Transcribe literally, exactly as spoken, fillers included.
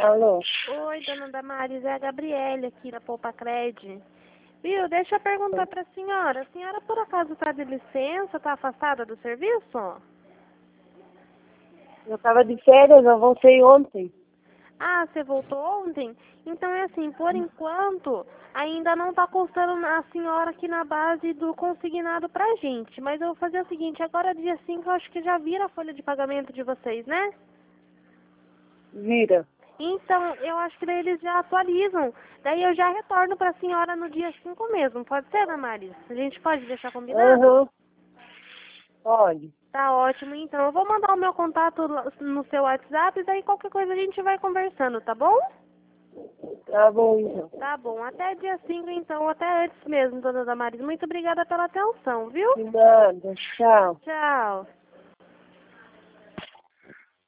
Alô? Oi, dona Damares, é a Gabriele aqui da Poupa Cred. Viu, deixa eu perguntar para a senhora. A senhora por acaso está de licença, está afastada do serviço? Eu tava de férias, eu voltei ontem. Ah, você voltou ontem? Então é assim, por enquanto, ainda não está constando a senhora aqui na base do consignado pra gente. Mas eu vou fazer o seguinte, agora dia cinco eu acho que já vira a folha de pagamento de vocês, né? Vira. Então, eu acho que daí eles já atualizam. Daí eu já retorno para a senhora no dia cinco mesmo. Pode ser, Damares? A gente pode deixar combinado? Aham. Pode. Tá ótimo, então. Eu vou mandar o meu contato lá no seu WhatsApp, daí qualquer coisa a gente vai conversando, tá bom? Tá bom, então. Tá bom. Até dia cinco, então. Até antes mesmo, dona Damares. Muito obrigada pela atenção, viu? De nada. Tchau. Tchau.